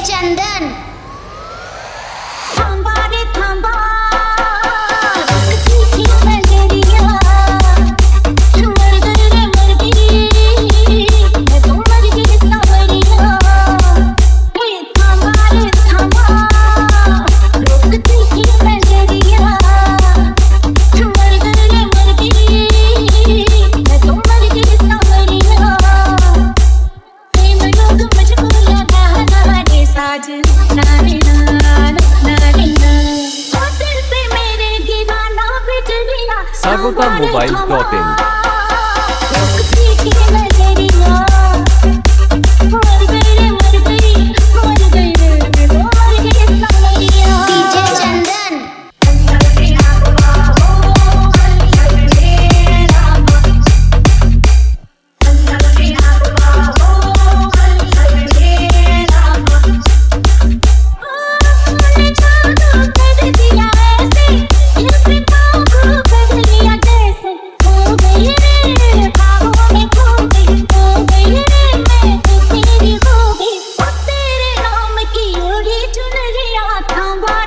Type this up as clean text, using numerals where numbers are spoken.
चंदन। थांबा रे थांबा, रुकती थी नजरिया, मर गई रे मर गई, मैं तो मर गई सांवरिया। ये थांबा रे थांबा, रुकती थी नजरिया, मर गई रे मर गई, मैं तो मर गई सांवरिया। प्रेम रोग मुझको लगा ना रे साजन, ना रे ना, ना रे ना। ओ दिल पे मेरे दीवाना बिजलियां, Sagotamobile.in रुकती थी नजरिया, मर गई रे मर गई, मर गई रे मैं तो मर गई सांवरिया। डीजे चंदन। थांबा